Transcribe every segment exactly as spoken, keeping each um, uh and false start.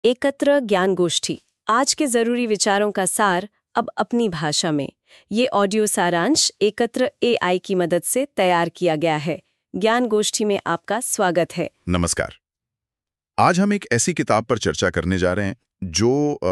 एकत्र ज्ञान गोष्ठी, आज के जरूरी विचारों का सार अब अपनी भाषा में। ये ऑडियो सारांश एकत्र एआई की मदद से तैयार किया गया है। ज्ञान गोष्ठी में आपका स्वागत है। नमस्कार। आज हम एक ऐसी किताब पर चर्चा करने जा रहे हैं जो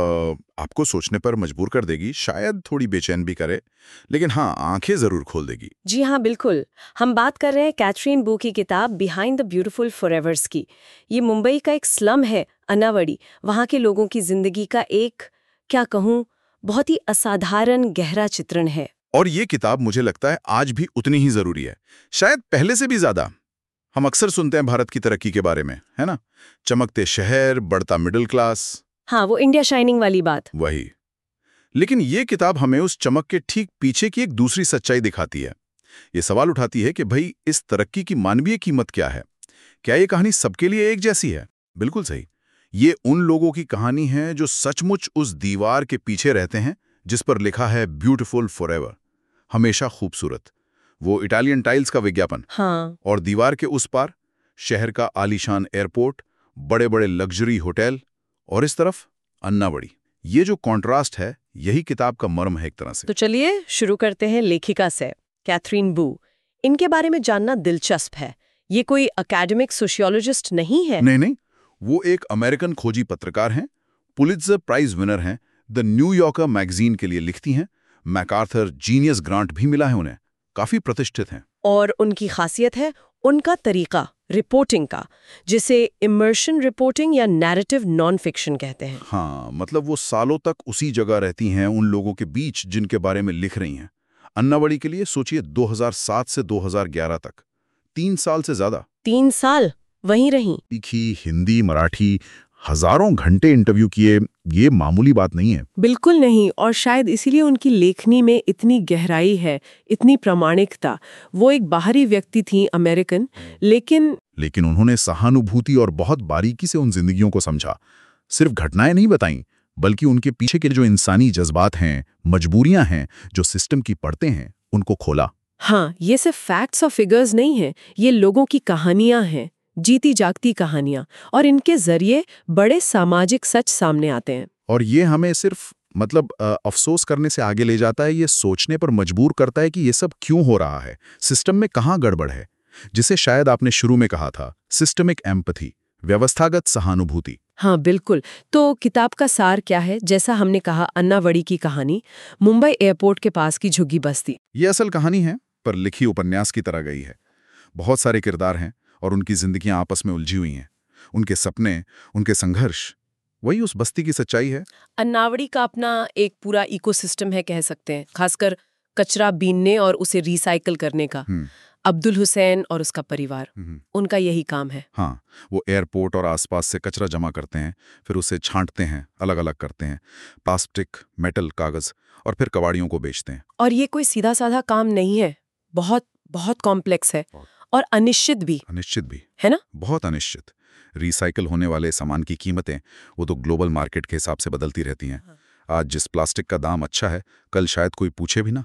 आ, आपको सोचने पर मजबूर कर देगी, शायद थोड़ी बेचैन भी करे, लेकिन हाँ, आंखें जरूर खोल देगी। जी हाँ, बिल्कुल। हम बात कर रहे हैं कैथरीन बू की किताब बिहाइंड द ब्यूटीफुल फॉरएवर्स की। ये मुंबई का एक स्लम है, अन्नावड़ी। वहाँ के लोगों की जिंदगी का एक, क्या कहूँ, बहुत ही असाधारण गहरा चित्रण है। और ये किताब मुझे लगता है आज भी उतनी ही जरूरी है, शायद पहले से भी ज्यादा। हम अक्सर सुनते हैं भारत की तरक्की के बारे में, है ना? चमकते शहर, बढ़ता मिडिल क्लास। हाँ, वो इंडिया शाइनिंग वाली बात। वही। लेकिन ये किताब हमें उस चमक के ठीक पीछे की एक दूसरी सच्चाई दिखाती है। ये सवाल उठाती है कि भाई, इस तरक्की की मानवीय कीमत क्या है? क्या ये कहानी सबके लिए एक जैसी है? बिल्कुल सही। ये उन लोगों की कहानी है जो सचमुच उस दीवार के पीछे रहते हैं जिस पर लिखा है ब्यूटीफुल फॉरएवर, हमेशा खूबसूरत। वो इटालियन टाइल्स का विज्ञापन। हाँ। और दीवार के उस पार शहर का आलीशान एयरपोर्ट, बड़े बड़े लग्जरी होटल, और इस तरफ अन्नावड़ी। ये जो कॉन्ट्रास्ट है, यही किताब का मर्म है एक तरह से। तो चलिए शुरू करते हैं लेखिका से, कैथरीन बू। इनके बारे में जानना दिलचस्प है। ये कोई एकेडमिक सोशियोलॉजिस्ट नहीं है। नहीं नहीं, वो एक अमेरिकन खोजी पत्रकार हैं, पुलित्जर प्राइज विनर हैं, द न्यूयॉर्कर मैगजीन के लिए लिखती हैं, मैकार्थर जीनियस ग्रांट भी मिला है उन्हें, काफी प्रतिष्ठित हैं। और उनकी खासियत है उनका तरीका रिपोर्टिंग का, जिसे इमर्शन रिपोर्टिंग या नैरेटिव नॉन फिक्शन कहते हैं। हाँ, मतलब वो सालों तक उसी जगह रहती हैं, उन लोगों के बीच जिनके बारे में लिख रही हैं। अन्नावड़ी के लिए सोचिए, दो हज़ार सात से दो हज़ार ग्यारह तक, तीन साल से ज्यादा। तीन साल वहीं रहीं। लिखी, हिंदी, मराठी, हजारों घंटे इंटरव्यू किए, ये मामूली बात नहीं है। बिल्कुल नहीं, और शायद इसीलिए उनकी लेखनी में इतनी गहराई है, इतनी प्रामाणिकता। वो एक बाहरी व्यक्ति थी, अमेरिकन, लेकिन लेकिन उन्होंने सहानुभूति और बहुत बारीकी से उन जिंदगियों को समझा। सिर्फ घटनाएं नहीं बताईं, बल्कि उनके पीछे के जो इंसानी जज्बात हैं, मजबूरियां हैं, जो सिस्टम की पड़ते हैं, उनको खोला। हाँ, ये सिर्फ फैक्ट्स और फिगर्स नहीं हैं, ये लोगों की कहानियां हैं, जीती जागती कहानियां, और इनके जरिए बड़े सामाजिक सच सामने आते हैं। और ये हमें सिर्फ मतलब अ, अफसोस करने से आगे ले जाता है, ये सोचने पर मजबूर करता है कि ये सब क्यों हो रहा है, सिस्टम में कहाँ गड़बड़ है, जिसे शायद आपने शुरू में कहा था, सिस्टमिक एम्पैथी, व्यवस्थागत सहानुभूति। हाँ बिल्कुल। तो किताब का सार क्या है? जैसा हमने कहा, अन्नावड़ी की कहानी, मुंबई एयरपोर्ट के पास की झुग्गी बस्ती। ये असल कहानी है, पर लिखी उपन्यास की तरह गई है। बहुत सारे किरदार हैं और उनकी जिंदगियां आपस में उलझी हुई हैं। उनके सपने, उनके संघर्ष, वही उस बस्ती की सच्चाई है। अन्नावड़ी का अपना एक पूरा इकोसिस्टम है, कह सकते हैं, खासकर कचरा बीनने और उसे रिसाइकल करने का। अब्दुल हुसैन और उसका परिवार, उनका यही काम है। हाँ, वो एयरपोर्ट और आसपास से कचरा जमा करते हैं, फिर उसे छांटते हैं, अलग अलग करते हैं, प्लास्टिक, मेटल, कागज, और फिर कबाड़ियों को बेचते हैं। और ये कोई सीधा साधा काम नहीं है, बहुत बहुत कॉम्प्लेक्स है और अनिश्चित भी। अनिश्चित भी है ना? बहुत अनिश्चित। रिसाइकल होने वाले सामान की कीमतें, वो तो ग्लोबल मार्केट के हिसाब से बदलती रहती हैं। आज जिस प्लास्टिक का दाम अच्छा है, कल शायद कोई पूछे भी ना।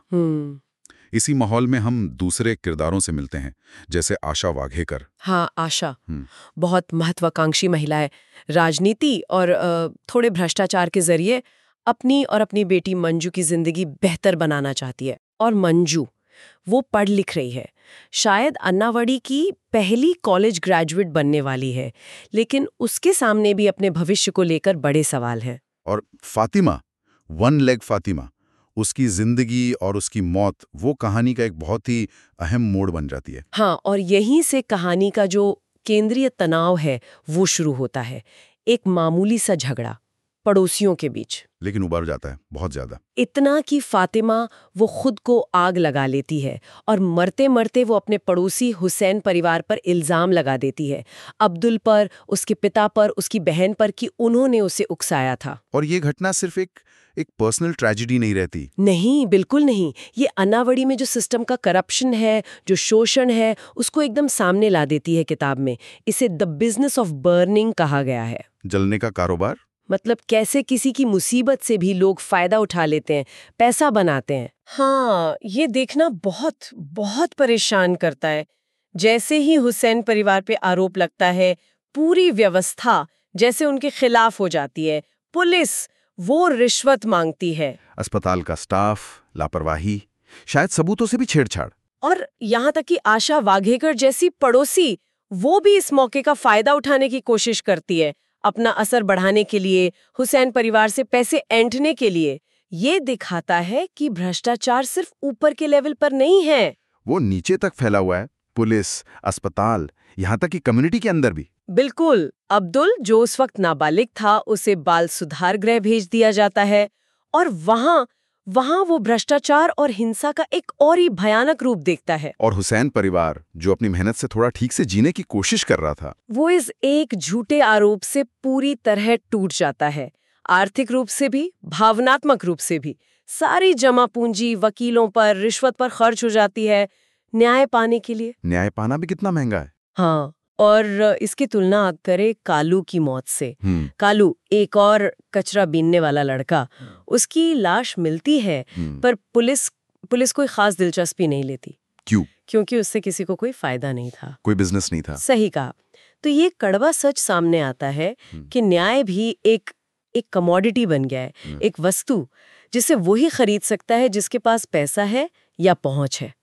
इसी माहौल में हम दूसरे किरदारों से मिलते हैं, जैसे आशा वाघेकर। हाँ, आशा बहुत महत्वाकांक्षी महिला है। राजनीति और अ, थोड़े भ्रष्टाचार के जरिए अपनी और अपनी बेटी मंजू की जिंदगी बेहतर बनाना चाहती है। और मंजू, वो पढ़ लिख रही है, शायद अन्नावड़ी की पहली कॉलेज ग्रेजुएट बनने वाली है, लेकिन उसके सामने भी अपने भविष्य को लेकर बड़े सवाल हैं। और फातिमा, वन लेग फातिमा, उसकी जिंदगी और उसकी मौत, वो कहानी का एक बहुत ही अहम मोड़ बन जाती है। हाँ, और यहीं से कहानी का जो केंद्रीय तनाव है वो शुरू होता है। एक मामूली सा झगड़ा पड़ोसियों के बीच, लेकिन उभर जाता है बहुत ज्यादा। इतना कि फातिमा वो खुद को आग लगा लेती है और मरते मरते वो अपने पड़ोसी हुसैन परिवार पर इल्जाम लगा देती है, अब्दुल पर, उसके पिता पर, उसकी बहन पर, कि उन्होंने उसे उकसाया था। और ये घटना सिर्फ एक एक पर्सनल ट्रेजेडी नहीं रहती। नहीं, बिल्कुल नहीं। ये अन्नावड़ी में जो सिस्टम का करप्शन है, जो शोषण है, उसको एकदम सामने ला देती है किताब में। इसे द बिजनेस ऑफ बर्निंग कहा गया है। जलने का कारोबार, मतलब कैसे किसी की मुसीबत से भी लोग फायदा उठा लेते हैं, पैसा बनाते हैं। हाँ, ये देखना बहुत बहुत परेशान करता है। जैसे ही हुसैन परिवार पे आरोप लगता है, पूरी व्यवस्था जैसे उनके खिलाफ हो जाती है। पुलिस वो रिश्वत मांगती है, अस्पताल का स्टाफ लापरवाही, शायद सबूतों से भी छेड़छाड़। और यहाँ तक कि आशा वाघेकर जैसी पड़ोसी वो भी इस मौके का फायदा उठाने की कोशिश करती है, अपना असर बढ़ाने के लिए, हुसैन परिवार से पैसे ऐंठने के लिए। ये दिखाता है कि भ्रष्टाचार सिर्फ ऊपर के लेवल पर नहीं है, वो नीचे तक फैला हुआ है, पुलिस, अस्पताल, यहाँ तक कि कम्युनिटी के अंदर भी। बिल्कुल। अब्दुल, जो उस वक्त नाबालिग था, उसे बाल सुधार गृह भेज दिया जाता है, और वहाँ वहाँ वो भ्रष्टाचार और हिंसा का एक और ही भयानक रूप देखता है। और हुसैन परिवार, जो अपनी मेहनत से थोड़ा ठीक से जीने की कोशिश कर रहा था, वो इस एक झूठे आरोप से पूरी तरह टूट जाता है, आर्थिक रूप से भी, भावनात्मक रूप से भी। सारी जमा पूंजी वकीलों पर, रिश्वत पर खर्च हो जाती है न्याय पाने के लिए। न्याय पाना भी कितना महंगा है। हाँ, और इसकी तुलना आप करें कालू की मौत से। कालू, एक और कचरा बीनने वाला लड़का, उसकी लाश मिलती है, पर पुलिस पुलिस कोई खास दिलचस्पी नहीं लेती। क्यों? क्योंकि उससे किसी को कोई फायदा नहीं था, कोई बिजनेस नहीं था। सही कहा। तो ये कड़वा सच सामने आता है कि न्याय भी एक एक कमोडिटी बन गया है, एक वस्तु जिसे वही खरीद सकता है जिसके पास पैसा है या पहुंच है।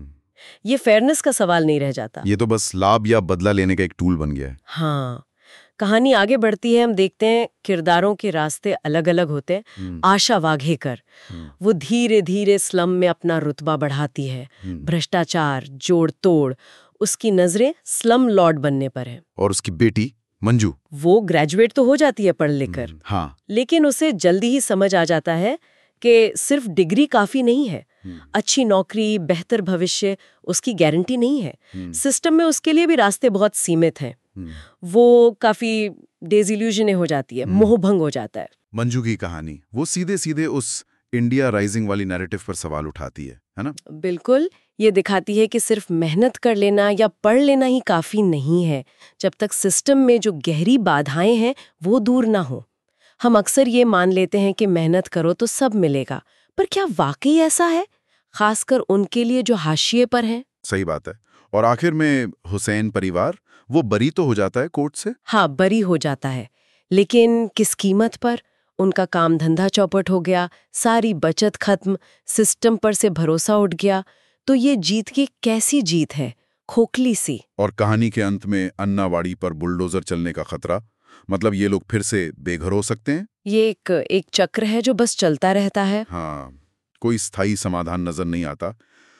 ये फेयरनेस का सवाल नहीं रह जाता, ये तो बस लाभ या बदला लेने का एक टूल बन गया है। हाँ, कहानी आगे बढ़ती है, हम देखते हैं किरदारों के रास्ते अलग अलग होते हैं। आशा वाघेकर, वो धीरे धीरे स्लम में अपना रुतबा बढ़ाती है, भ्रष्टाचार, जोड़ तोड़, उसकी नजरें स्लम लॉर्ड बनने पर है। और उसकी बेटी मंजू, वो ग्रेजुएट तो हो जाती है पढ़ लिखकर, हाँ, लेकिन उसे जल्दी ही समझ आ जाता है कि सिर्फ डिग्री काफी नहीं है, अच्छी नौकरी, बेहतर भविष्य उसकी गारंटी नहीं है। सिस्टम में उसके लिए भी रास्ते बहुत सीमित हैं। वो काफी डिsillusioned हो जाती है, मोहभंग हो जाता है। मंजू की कहानी वो सीधे सीधे उस इंडिया राइजिंग वाली नैरेटिव पर सवाल उठाती है, है ना? बिल्कुल, ये दिखाती है कि सिर्फ मेहनत कर लेना या पढ़ लेना ही काफी नहीं है, जब तक सिस्टम में जो गहरी बाधाएं हैं वो दूर ना हो। हम अक्सर ये मान लेते हैं कि मेहनत करो तो सब मिलेगा, पर क्या वाकई ऐसा है, खासकर उनके लिए जो हाशिए पर हैं? सही बात है। और आखिर में हुसैन परिवार वो बरी तो हो जाता है कोर्ट से। हाँ, बरी हो जाता है, लेकिन किस कीमत पर? उनका काम धंधा चौपट हो गया, सारी बचत खत्म, सिस्टम पर से भरोसा उठ गया। तो ये जीत की कैसी जीत है, खोखली सी। और कहानी के अंत में अन्नावाड़ी पर बुलडोजर चलने का खतरा, मतलब ये लोग फिर से बेघर हो सकते हैं। ये एक एक चक्र है जो बस चलता रहता है। हाँ, कोई स्थायी समाधान नजर नहीं आता।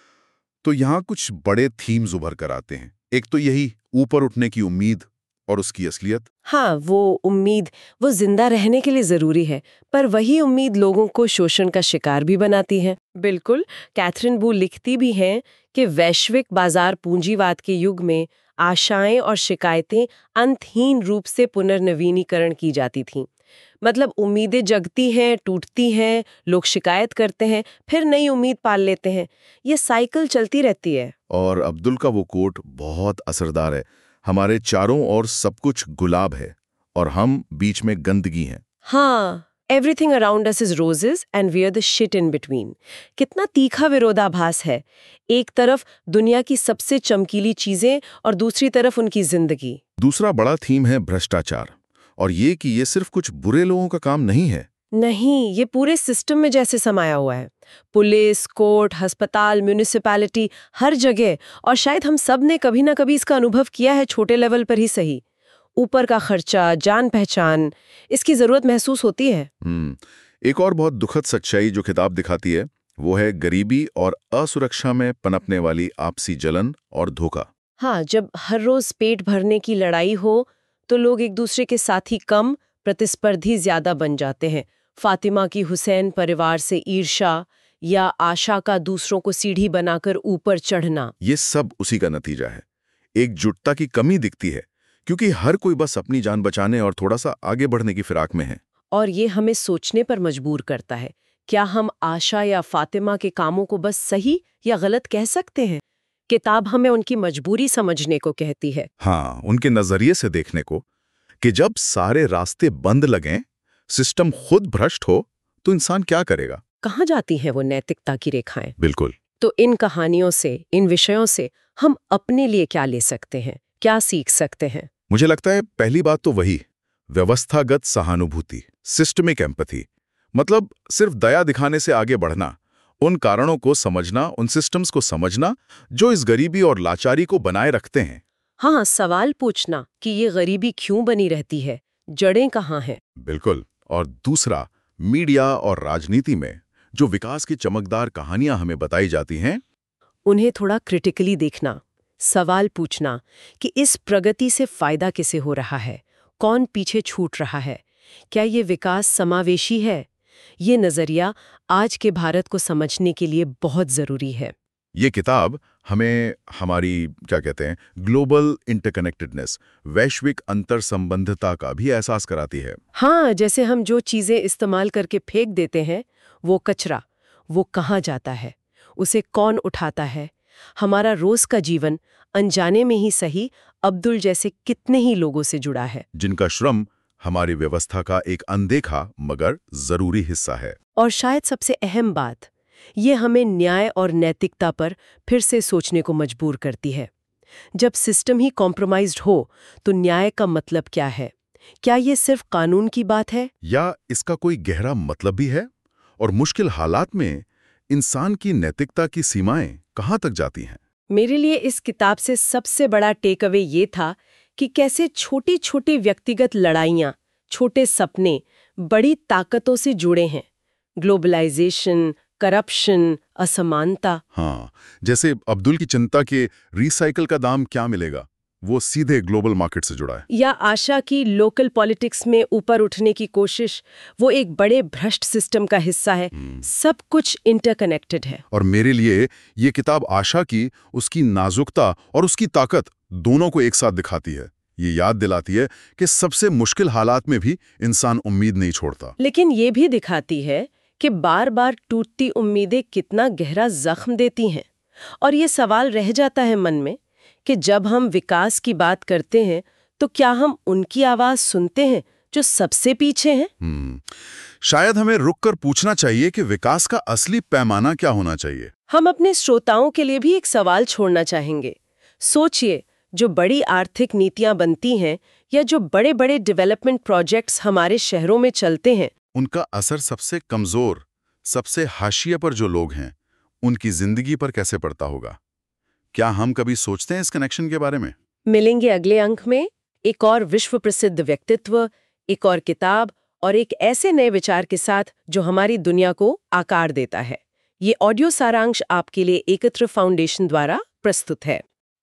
तो यहाँ कुछ बड़े थीम्स उभर कर आते हैं। एक तो यही ऊपर उठने की उम्मीद और उसकी असलियत। हाँ, वो उम्मीद वो जिंदा रहने के लिए जरूरी है, पर वही उम्मीद लोगों को शोषण का शिकार भी बनाती है। बिल्कुल, कैथरीन बू लिखती भी हैं कि वैश्विक बाजार पूंजीवाद के युग में आशाएं और शिकायतें अंतहीन रूप से पुनर्नवीनीकरण की जाती थीं। मतलब उम्मीदें जगती हैं, टूटती हैं, लोग शिकायत करते हैं, फिर नई उम्मीद पाल लेते हैं। ये साइकिल चलती रहती है। और अब्दुल का वो कोट बहुत असरदार है, हमारे चारों ओर सब कुछ गुलाब है और हम बीच में गंदगी हैं। हाँ, everything around us is roses and we are the shit in between. कितना तीखा विरोधाभास है, एक तरफ दुनिया की सबसे चमकीली चीजें और दूसरी तरफ उनकी जिंदगी। दूसरा बड़ा थीम है भ्रष्टाचार, और ये कि ये सिर्फ कुछ बुरे लोगों का काम नहीं है। नहीं, ये पूरे सिस्टम में जैसे समाया हुआ है। पुलिस, कोर्ट, अस्पताल, म्यूनिसिपैलिटी, हर जगह। और शायद हम सब ने कभी ना कभी इसका अनुभव किया है, छोटे लेवल पर ही सही। ऊपर का खर्चा, जान पहचान, इसकी जरूरत महसूस होती है। हम्म, एक और बहुत दुखद सच्चाई जो किताब दिखाती है वो है गरीबी और असुरक्षा में पनपने वाली आपसी जलन और धोखा। हाँ, जब हर रोज पेट भरने की लड़ाई हो तो लोग एक दूसरे के साथी कम, प्रतिस्पर्धी ज्यादा बन जाते हैं। फातिमा की हुसैन परिवार से ईर्ष्या या आशा का दूसरों को सीढ़ी बनाकर ऊपर चढ़ना, ये सब उसी का नतीजा है। एकजुटता की कमी दिखती है क्योंकि हर कोई बस अपनी जान बचाने और थोड़ा सा आगे बढ़ने की फिराक में है। और ये हमें सोचने पर मजबूर करता है, क्या हम आशा या फातिमा के कामों को बस सही या गलत कह सकते हैं? किताब हमें उनकी मजबूरी समझने को कहती है। हाँ, उनके नजरिए से देखने को, कि जब सारे रास्ते बंद लगें, सिस्टम खुद भ्रष्ट हो, तो इंसान क्या करेगा? कहाँ जाती हैं वो नैतिकता की रेखाएं? बिल्कुल। तो इन कहानियों से, इन विषयों से हम अपने लिए क्या ले सकते हैं, क्या सीख सकते हैं? मुझे लगता है पहली बात तो वही, व्यवस्थागत सहानुभूति, सिस्टमिक एम्पैथी, मतलब सिर्फ दया दिखाने से आगे बढ़ना, उन कारणों को समझना, उन सिस्टम्स को समझना जो इस गरीबी और लाचारी को बनाए रखते हैं। हाँ, सवाल पूछना कि ये गरीबी क्यों बनी रहती है, जड़ें कहाँ हैं। बिल्कुल। और दूसरा, मीडिया और राजनीति में जो विकास की चमकदार कहानियां हमें बताई जाती हैं, उन्हें थोड़ा क्रिटिकली देखना, सवाल पूछना कि इस प्रगति से फायदा किसे हो रहा है, कौन पीछे छूट रहा है, क्या ये विकास समावेशी है। ये नजरिया आज के भारत को समझने के लिए बहुत जरूरी है। ये किताब हमें हमारी क्या कहते हैं ग्लोबल इंटरकनेक्टेडनेस, वैश्विक अंतर संबंधता का भी एहसास कराती है। हाँ, जैसे हम जो चीजें इस्तेमाल करके फेंक देते हैं, वो कचरा, वो कहाँ जाता है, उसे कौन उठाता है। हमारा रोज का जीवन अनजाने में ही सही अब्दुल जैसे कितने ही लोगों से जुड़ा है, जिनका श्रम हमारी व्यवस्था का एक अनदेखा मगर जरूरी हिस्सा है। और शायद सबसे अहम बात, ये हमें न्याय और नैतिकता पर फिर से सोचने को मजबूर करती है। जब सिस्टम ही कॉम्प्रोमाइज्ड हो तो न्याय का मतलब क्या है? क्या ये सिर्फ कानून की बात है, या इसका कोई गहरा मतलब भी है? और मुश्किल हालात में इंसान की नैतिकता की सीमाएं कहां तक जाती हैं? मेरे लिए इस किताब से सबसे बड़ा टेक अवे ये था कि कैसे छोटी छोटी व्यक्तिगत लड़ाइयाँ, छोटे सपने बड़ी ताकतों से जुड़े हैं। ग्लोबलाइजेशन, करप्शन, असमानता। हाँ, जैसे अब्दुल की चिंता के रिसाइकल का दाम क्या मिलेगा, वो सीधे ग्लोबल मार्केट से जुड़ा है। या आशा की लोकल पॉलिटिक्स में ऊपर उठने की कोशिश, वो एक बड़े भ्रष्ट सिस्टम का हिस्सा है। सब कुछ इंटरकनेक्टेड है। और मेरे लिए ये किताब आशा की, उसकी नाजुकता और उसकी ताकत दोनों को एक साथ दिखाती है। ये याद दिलाती है कि सबसे मुश्किल हालात में भी इंसान उम्मीद नहीं छोड़ता। लेकिन ये भी दिखाती है कि बार बार टूटती उम्मीदें कितना गहरा जख्म देती हैं। और ये सवाल रह जाता है मन में कि जब हम विकास की बात करते हैं तो क्या हम उनकी आवाज सुनते हैं जो सबसे पीछे हैं? हम्म, शायद हमें रुककर पूछना चाहिए कि विकास का असली पैमाना क्या होना चाहिए। हम अपने श्रोताओं के लिए भी एक सवाल छोड़ना चाहेंगे। सोचिए, जो बड़ी आर्थिक नीतियां बनती हैं या जो बड़े बड़े डेवलपमेंट प्रोजेक्ट्स हमारे शहरों में चलते हैं, उनका असर सबसे कमजोर, सबसे हाशिए पर जो लोग हैं, उनकी जिंदगी पर कैसे पड़ता होगा? क्या हम कभी सोचते हैं इस कनेक्शन के बारे में? मिलेंगे अगले अंक में एक और विश्व प्रसिद्ध व्यक्तित्व, एक और किताब और एक ऐसे नए विचार के साथ जो हमारी दुनिया को आकार देता है। ये ऑडियो सारांश आपके लिए एकत्र फाउंडेशन द्वारा प्रस्तुत है।